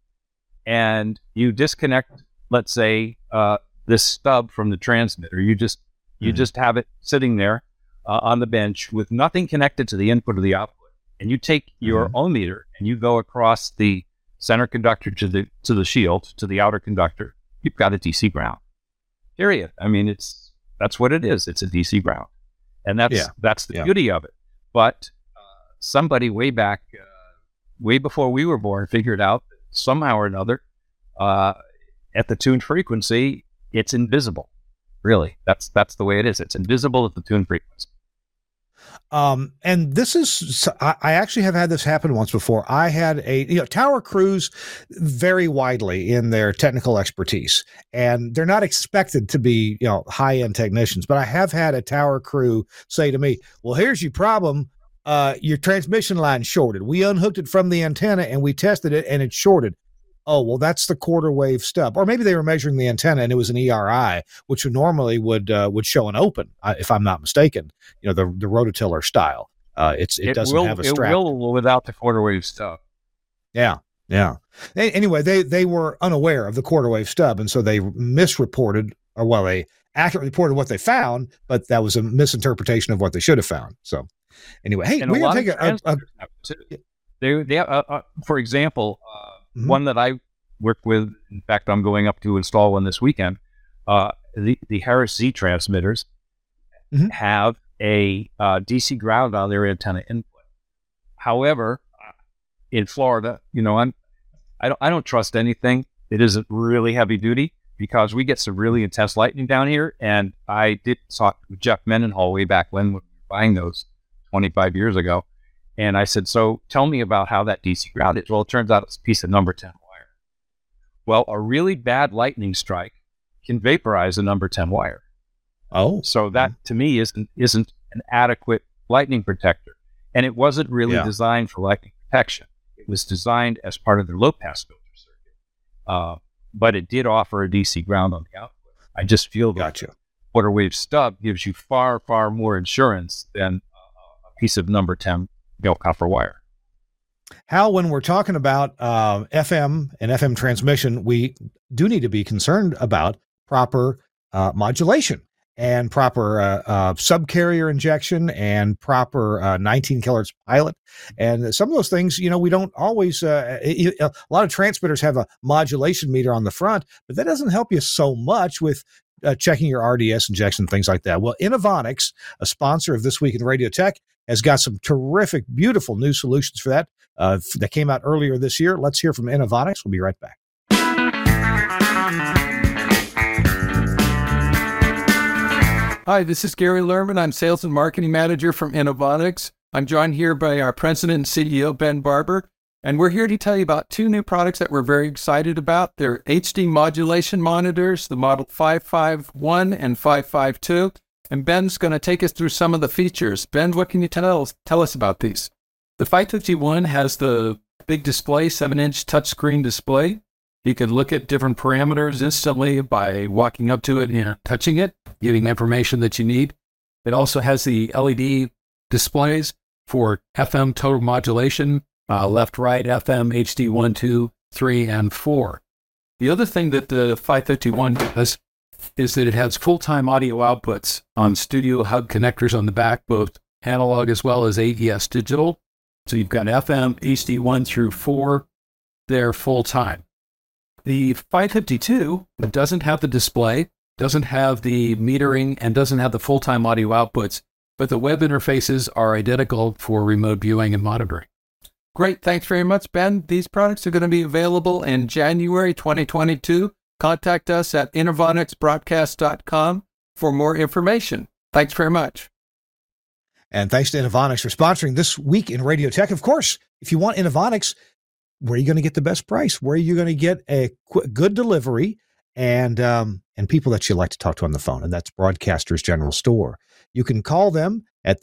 and you disconnect, let's say, this stub from the transmitter, you just have it sitting there on the bench with nothing connected to the input or the output, and you take your ohm meter and you go across the center conductor to the shield, to the outer conductor, you've got a DC ground. Period. I mean, that's what it is. It's a DC ground, and that's the beauty of it. But somebody way back, way before we were born, figured out that somehow or another, at the tuned frequency, it's invisible. Really, that's the way it is. It's invisible at the tuned frequency. And this is, I actually have had this happen once before. I had tower crews vary widely in their technical expertise, and they're not expected to be, high-end technicians, but I have had a tower crew say to me, well, here's your problem. Your transmission line shorted. We unhooked it from the antenna and we tested it and it shorted. Oh, well, that's the quarter wave stub. Or maybe they were measuring the antenna and it was an ERI, which normally would show an open, if I'm not mistaken. The rototiller style. It doesn't have a strap. It will without the quarter wave stub. Yeah. Anyway, they were unaware of the quarter wave stub, and so they misreported, they accurately reported what they found, but that was a misinterpretation of what they should have found. So anyway, hey, we're going to take for example, one that I work with, in fact, I'm going up to install one this weekend. The Harris Z transmitters have a DC ground on their antenna input. However, in Florida, I don't trust anything that isn't really heavy duty, because we get some really intense lightning down here. And I did talk with Jeff Mendenhall way back when we were buying those 25 years ago. And I said, so tell me about how that DC ground is. Well, it turns out it's a piece of number 10 wire. Well, a really bad lightning strike can vaporize a number 10 wire. Oh. So that, to me, isn't an adequate lightning protector. And it wasn't really designed for lightning protection. It was designed as part of their low-pass filter circuit. But it did offer a DC ground on the output. I just feel that the quarter wave stub gives you far, far more insurance than a piece of number 10 copper wire. Hal, when we're talking about FM and FM transmission, we do need to be concerned about proper modulation. and proper subcarrier injection and proper 19 kilohertz pilot. And some of those things, we don't always, a lot of transmitters have a modulation meter on the front, but that doesn't help you so much with checking your RDS injection, things like that. Well, Inovonics, a sponsor of This Week in Radio Tech, has got some terrific, beautiful new solutions for that that came out earlier this year. Let's hear from Inovonics. We'll be right back. Hi, this is Gary Lerman. I'm Sales and Marketing Manager from Inovonics. I'm joined here by our President and CEO, Ben Barber, and we're here to tell you about two new products that we're very excited about. They're HD modulation monitors, the Model 551 and 552, and Ben's going to take us through some of the features. Ben, what can you tell us about these? The 551 has the big display, 7-inch touchscreen display. You can look at different parameters instantly by walking up to it and touching it, getting information that you need. It also has the LED displays for FM total modulation, left, right, FM, HD 1, 2, 3, and 4. The other thing that the 551 does is that it has full-time audio outputs on Studio Hub connectors on the back, both analog as well as AES digital. So you've got FM, HD 1 through 4, they're full-time. The 552 doesn't have the display, doesn't have the metering, and doesn't have the full-time audio outputs, but the web interfaces are identical for remote viewing and monitoring. Great. Thanks very much, Ben. These products are going to be available in January 2022. Contact us at InovonicsBroadcast.com for more information. Thanks very much. And thanks to Inovonics for sponsoring This Week in Radio Tech. Of course, if you want Inovonics, where are you going to get the best price? Where are you going to get a good delivery and people that you like to talk to on the phone? And that's Broadcasters General Store. You can call them at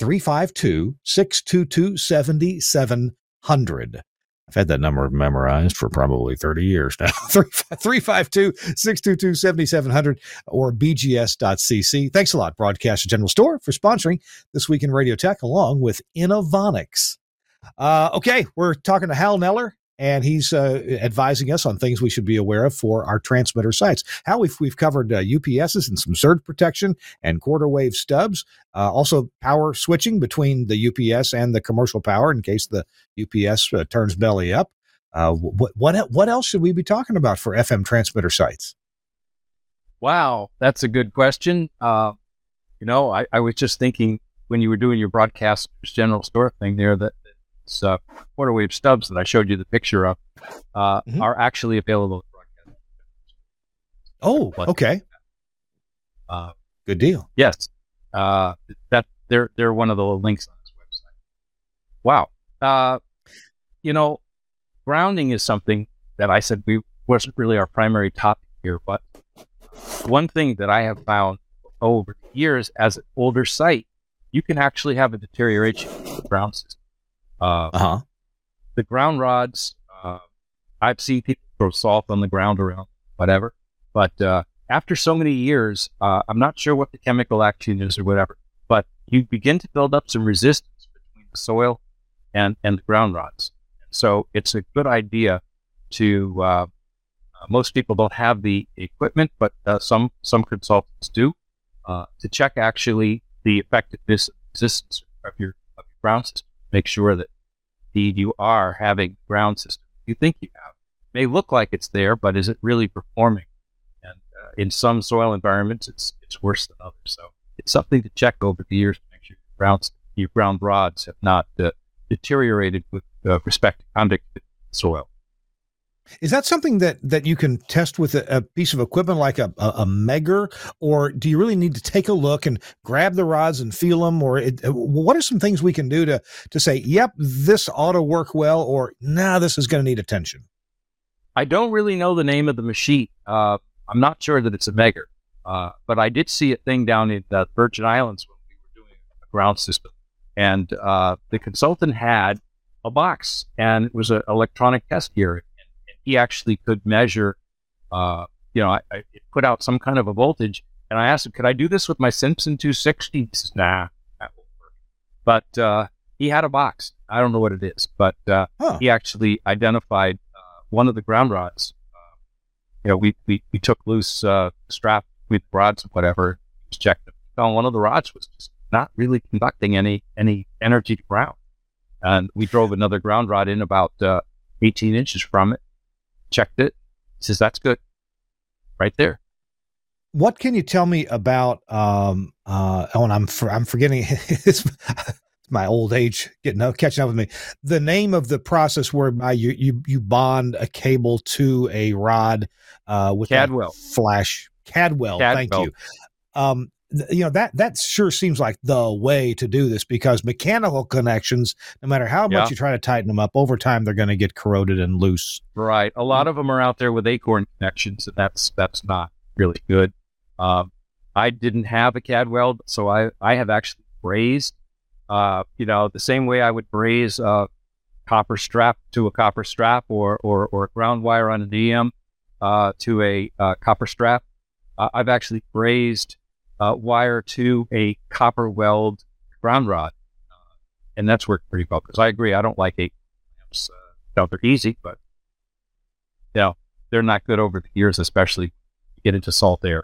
352-622-7700. I've had that number memorized for probably 30 years now. 352-622-7700 or bgs.cc. Thanks a lot, Broadcasters General Store, for sponsoring This Week in Radio Tech along with Inovonics. Okay, we're talking to Hal Neller, and he's advising us on things we should be aware of for our transmitter sites. How we've covered UPSs and some surge protection and quarter wave stubs, also power switching between the UPS and the commercial power in case the UPS turns belly up. What else should we be talking about for FM transmitter sites? Wow, that's a good question. I was just thinking when you were doing your Broadcasters General Store thing there that quarter wave stubs that I showed you the picture of are actually available. Oh, okay. Good deal. Yes, that they're one of the links on this website. Wow. Grounding is something that I said wasn't really our primary topic here, but one thing that I have found over the years as an older site, you can actually have a deterioration of the ground system. The ground rods, I've seen people throw salt on the ground around, whatever. But after so many years, I'm not sure what the chemical action is or whatever, but you begin to build up some resistance between the soil and the ground rods. So it's a good idea to, most people don't have the equipment, but some consultants do, to check actually the effectiveness and resistance of your ground system. Make sure that indeed you are having ground system you think you have. It may look like it's there, but is it really performing? And in some soil environments, it's worse than others. So it's something to check over the years to make sure your ground rods have not deteriorated with respect to conductive soil. Is that something that you can test with a piece of equipment like a Megger, or do you really need to take a look and grab the rods and feel them? Or what are some things we can do to say, yep, this ought to work well, or nah, this is going to need attention? I don't really know the name of the machine. I'm not sure that it's a Megger, but I did see a thing down in the Virgin Islands when we were doing a ground system, and the consultant had a box, and it was an electronic test gear. He actually could measure, I put out some kind of a voltage, and I asked him, could I do this with my Simpson 260? He says, nah, that won't work. But he had a box. I don't know what it is, but he actually identified one of the ground rods. We took loose strap with rods and whatever, checked them, on one of the rods was just not really conducting any energy to ground. And we drove another ground rod in about 18 inches from it, checked it. He says, that's good. Right there. What can you tell me about, I'm forgetting, it's my old age catching up with me. The name of the process whereby you bond a cable to a rod with Cadwell. Flash. Cadwell. Thank you. That sure seems like the way to do this, because mechanical connections, no matter how much you try to tighten them up, over time they're going to get corroded and loose. Right. A lot of them are out there with acorn connections, and that's not really good. I didn't have a Cadwell, so I have actually brazed, the same way I would braze a copper strap to a copper strap, or a ground wire on an EM to a copper strap. I've actually brazed wire to a copper weld ground rod, and that's worked pretty well, because I agree, I don't like acorn lamps. They're easy, but they're not good over the years, especially if you get into salt air.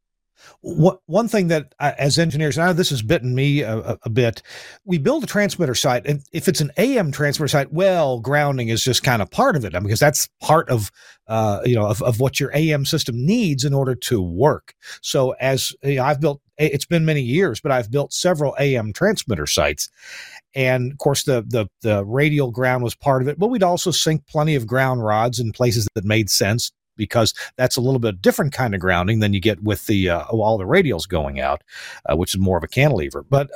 One thing that as engineers, and I know this has bitten me a bit, we build a transmitter site, and if it's an AM transmitter site, well, grounding is just kind of part of it, because that's part of what your AM system needs in order to work. So as I've built, it's been many years, but I've built several AM transmitter sites, and of course the radial ground was part of it, but we'd also sink plenty of ground rods in places that made sense, because that's a little bit different kind of grounding than you get with the all the radials going out, which is more of a cantilever. But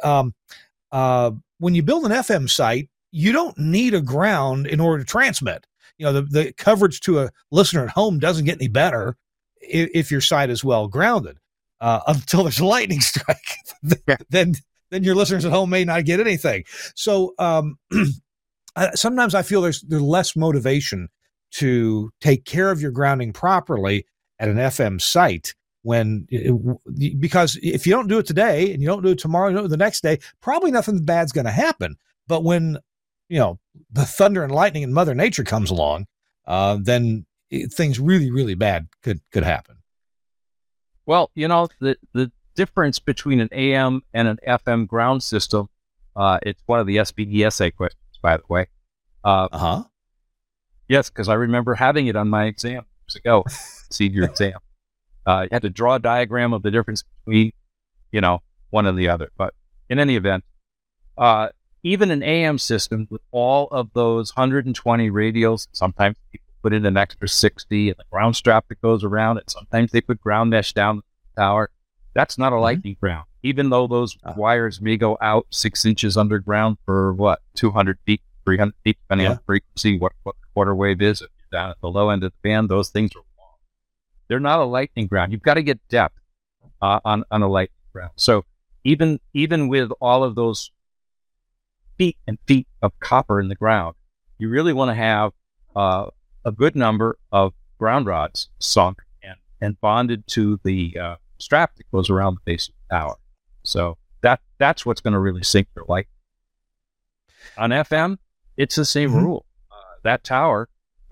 when you build an FM site, you don't need a ground in order to transmit. The coverage to a listener at home doesn't get any better if your site is well grounded, until there's a lightning strike. Then your listeners at home may not get anything. So sometimes I feel there's less motivation to take care of your grounding properly at an FM site, because if you don't do it today and you don't do it tomorrow, you don't do it the next day, probably nothing bad's going to happen. But when the thunder and lightning and Mother Nature comes along, then things really, really bad could happen. Well, the difference between an AM and an FM ground system, it's one of the SBESA questions, by the way. Yes, because I remember having it on my exam years ago, senior exam. You had to draw a diagram of the difference between, one and the other. But in any event, even an AM system with all of those 120 radials, sometimes people put in an extra 60 and the ground strap that goes around it. Sometimes they put ground mesh down the tower. That's not a lightning ground, even though those wires may go out 6 inches underground for 200 feet, 300 feet, depending on the frequency, what the quarter wave is. If you're down at the low end of the band, those things are long. They're not a lightning ground. You've got to get depth on a lightning ground. So even with all of those feet and feet of copper in the ground, you really want to have a good number of ground rods sunk and bonded to the strap that goes around the base of the tower. So that's what's going to really sink your light. On FM, it's the same rule. That tower,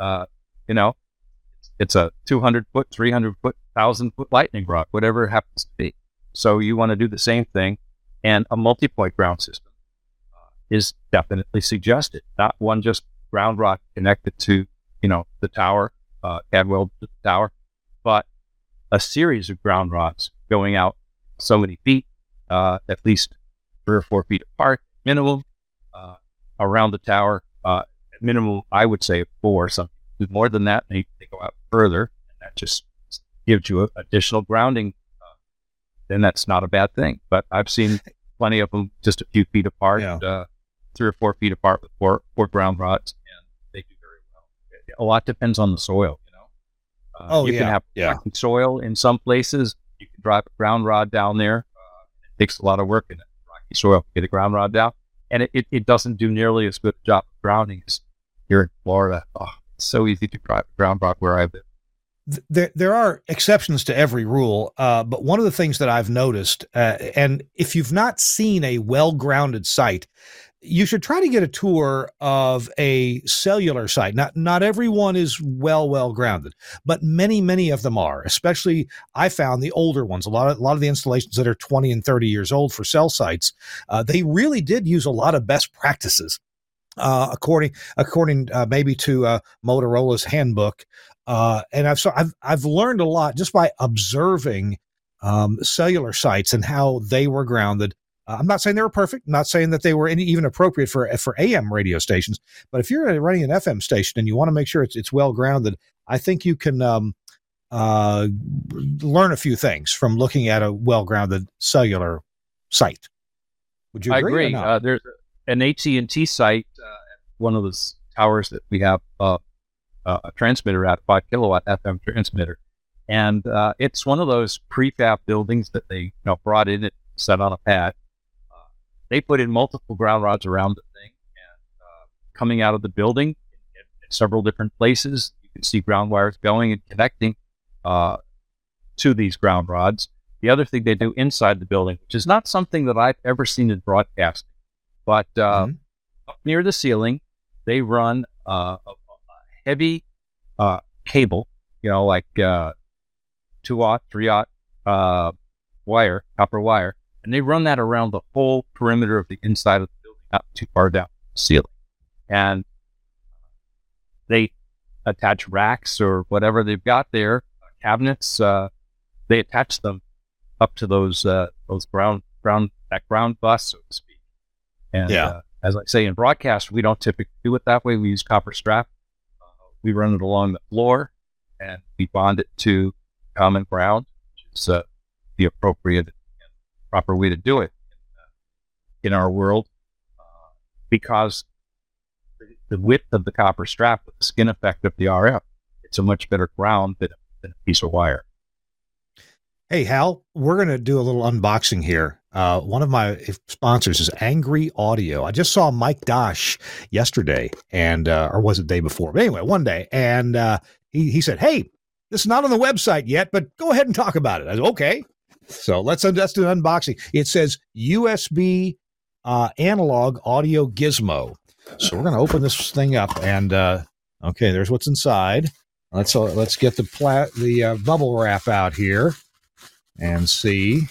it's a 200-foot, 300-foot, 1,000-foot lightning rod, whatever it happens to be. So you want to do the same thing, and a multi-point ground system is definitely suggested. Not one just ground rod connected to, the tower, Cadwell to the tower, but a series of ground rods going out so many feet, at least 3 or 4 feet apart, minimum, around the tower. Minimum, I would say 4. Some more than that, they go out further, and that just gives you additional grounding. Then that's not a bad thing. But I've seen plenty of them just a few feet apart, 3 or 4 feet apart with four ground rods, and they do very well. A lot depends on the soil, you can have rocky soil in some places. You can drive a ground rod down there. It takes a lot of work in it. Rocky soil, get a ground rod down, and it doesn't do nearly as good a job of grounding as here in Florida. It's so easy to drive a ground rod where I live. There are exceptions to every rule, but one of the things that I've noticed, and if you've not seen a well-grounded site, you should try to get a tour of a cellular site. Not everyone is well grounded, but many of them are. Especially, I found the older ones. A lot of the installations that are 20 and 30 years old for cell sites, they really did use a lot of best practices, according maybe to Motorola's handbook. And I've learned a lot just by observing cellular sites and how they were grounded. I'm not saying they were perfect. I'm not saying that they were even appropriate for AM radio stations. But if you're running an FM station and you want to make sure it's well grounded, I think you can learn a few things from looking at a well grounded cellular site. Would you agree? I agree. There's an AT&T site, one of the towers that we have a transmitter at, 5 kilowatt FM transmitter, and it's one of those prefab buildings that they brought in and set on a pad. They put in multiple ground rods around the thing, and coming out of the building in several different places, you can see ground wires going and connecting to these ground rods. The other thing they do inside the building, which is not something that I've ever seen in broadcasting, but up near the ceiling, they run a heavy cable, like 2-aught, 3-aught wire, copper wire, and they run that around the whole perimeter of the inside of the building, not too far down the ceiling. And they attach racks or whatever they've got there, cabinets. They attach them up to those ground bus, so to speak. And as I say in broadcast, we don't typically do it that way. We use copper strap. We run it along the floor, and we bond it to common ground, which is the appropriate and proper way to do it in our world, because the width of the copper strap with the skin effect of the RF, it's a much better ground than a piece of wire. Hey, Hal, we're going to do a little unboxing here. One of my sponsors is Angry Audio. I just saw Mike Dosh yesterday, and or was it the day before? But anyway, one day, and he said, "Hey, this is not on the website yet, but go ahead and talk about it." I said, "Okay." So let's do an unboxing. It says USB analog audio gizmo. So we're going to open this thing up, and okay, there's what's inside. Let's get the bubble wrap out here and see.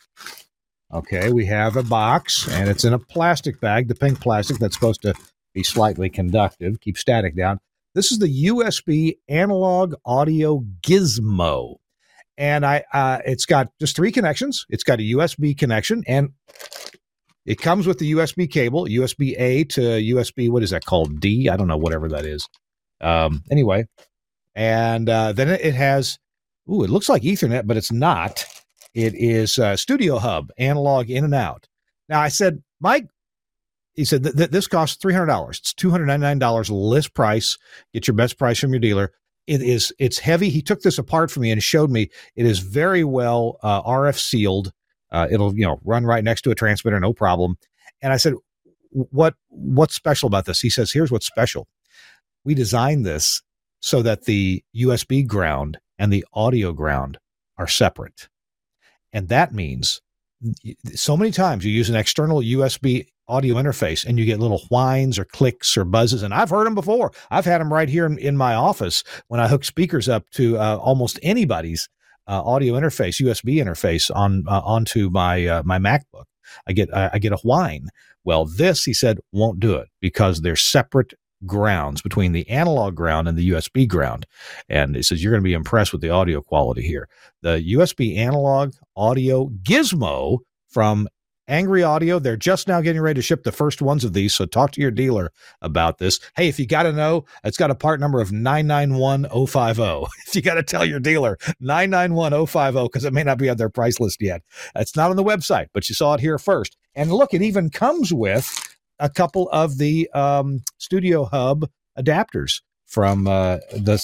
Okay, we have a box, and it's in a plastic bag, the pink plastic that's supposed to be slightly conductive, keep static down. This is the USB analog audio gizmo. And it's got just 3 connections. It's got a USB connection, and it comes with the USB cable, USB A to USB, what is that called? D? I don't know, whatever that is. Anyway, and then it has, it looks like Ethernet, but it's not. It is Studio Hub, analog in and out. Now, I said, Mike, he said that this costs $300. It's $299 list price. Get your best price from your dealer. It's heavy. He took this apart for me and showed me it is very well RF sealed. It'll run right next to a transmitter, no problem. And I said, what's special about this? He says, here's what's special. We designed this so that the USB ground and the audio ground are separate. And that means so many times you use an external USB audio interface and you get little whines or clicks or buzzes. And I've heard them before. I've had them right here in my office when I hook speakers up to almost anybody's audio interface, USB interface onto my MacBook. I get a whine. Well, this, he said, won't do it because they're separate grounds between the analog ground and the USB ground. And he says, you're going to be impressed with the audio quality here. The USB analog audio gizmo from Angry Audio. They're just now getting ready to ship the first ones of these, so talk to your dealer about this. Hey, if you got to know, it's got a part number of 991050. If you got to tell your dealer 991050, because it may not be on their price list yet. It's not on the website, but you saw it here first. And look, it even comes with a couple of the Studio Hub adapters from the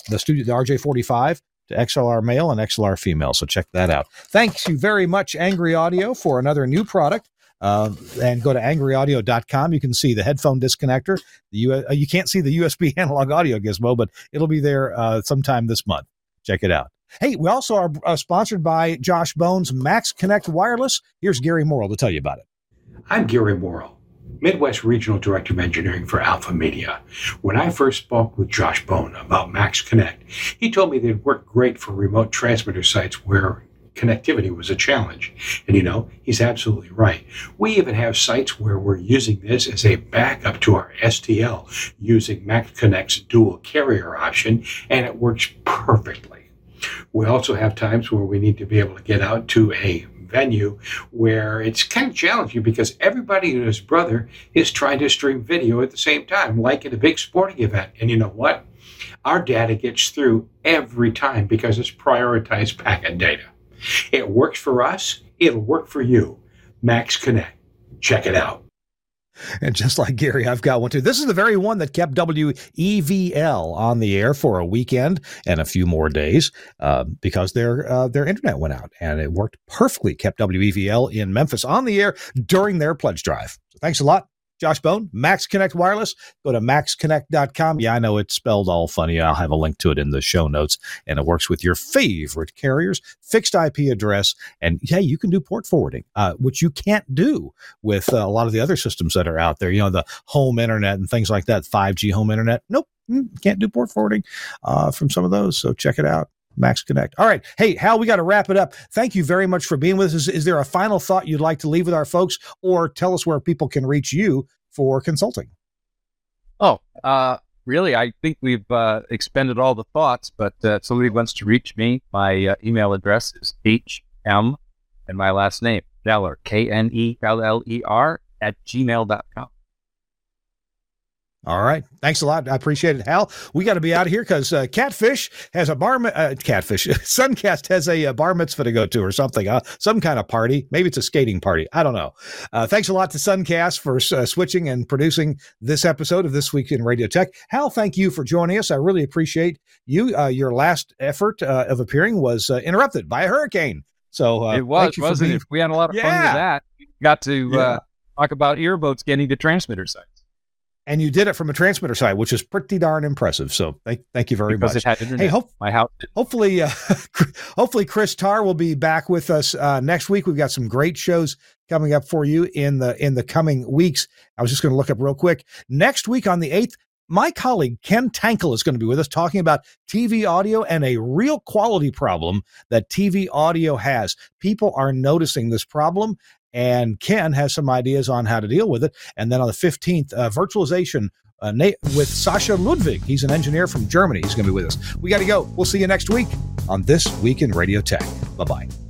RJ45 to XLR male and XLR female. So check that out. Thanks you very much, Angry Audio, for another new product. And go to angryaudio.com. You can see the headphone disconnector. You can't see the USB analog audio gizmo, but it'll be there sometime this month. Check it out. Hey, we also are sponsored by Josh Bones, Max Connect Wireless. Here's Gary Morrill to tell you about it. I'm Gary Morrill. Midwest Regional Director of Engineering for Alpha Media. When I first spoke with Josh Bone about Max Connect, he told me they'd work great for remote transmitter sites where connectivity was a challenge. And he's absolutely right. We even have sites where we're using this as a backup to our STL using Max Connect's dual carrier option, and it works perfectly. We also have times where we need to be able to get out to a venue where it's kind of challenging because everybody and his brother is trying to stream video at the same time, like at a big sporting event. And you know what? Our data gets through every time because it's prioritized packet data. It works for us. It'll work for you. Max Connect. Check it out. And just like Gary, I've got one too. This is the very one that kept WEVL on the air for a weekend and a few more days because their internet went out, and it worked perfectly. Kept WEVL in Memphis on the air during their pledge drive. So thanks a lot, Josh Bone. Max Connect Wireless. Go to maxconnect.com. Yeah, I know it's spelled all funny. I'll have a link to it in the show notes. And it works with your favorite carriers, fixed IP address. And yeah, you can do port forwarding, which you can't do with a lot of the other systems that are out there. The home internet and things like that, 5G home internet. Nope, can't do port forwarding from some of those. So check it out. Max Connect. All right. Hey, Hal, we got to wrap it up. Thank you very much for being with us. Is there a final thought you'd like to leave with our folks, or tell us where people can reach you for consulting? Really, I think we've expended all the thoughts, but if somebody wants to reach me, my email address is hm, and my last name, Kneller, KNELLER, @gmail.com. All right. Thanks a lot. I appreciate it, Hal. We got to be out of here because Suncast has a bar mitzvah to go to or something, some kind of party. Maybe it's a skating party. I don't know. Thanks a lot to Suncast for switching and producing this episode of This Week in Radio Tech. Hal, thank you for joining us. I really appreciate you. Your last effort of appearing was interrupted by a hurricane. So it was, wasn't it? We had a lot of fun with that. We got to talk about airboats getting to transmitter sites. And you did it from a transmitter side, which is pretty darn impressive. So thank you very much. It had internet. Hey, my house. Hopefully Chris Tarr will be back with us next week. We've got some great shows coming up for you in the coming weeks. I was just going to look up real quick. Next week on the 8th, my colleague Ken Tankel is going to be with us talking about TV audio and a real quality problem that TV audio has. People are noticing this problem, and Ken has some ideas on how to deal with it. And then on the 15th, virtualization with Sasha Ludwig. He's an engineer from Germany. He's going to be with us. We got to go. We'll see you next week on This Week in Radio Tech. Bye-bye.